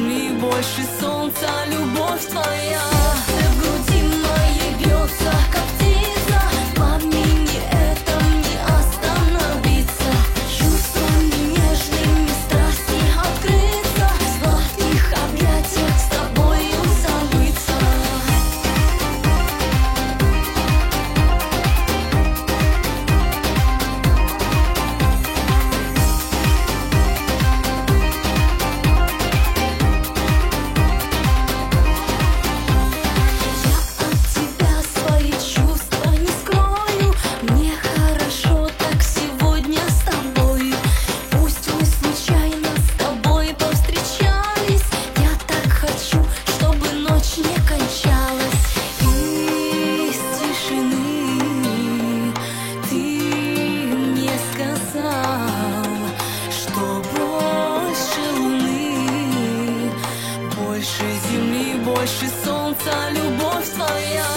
земли, больше солнца, любовь твоя. Сердце в груди моей бьется, как птица, в пламени этом не остановиться. Чувствами нежными страсти открыться, в сладких объятиях с тобою забыться. Что больше луны, больше земли, больше солнца, любовь твоя.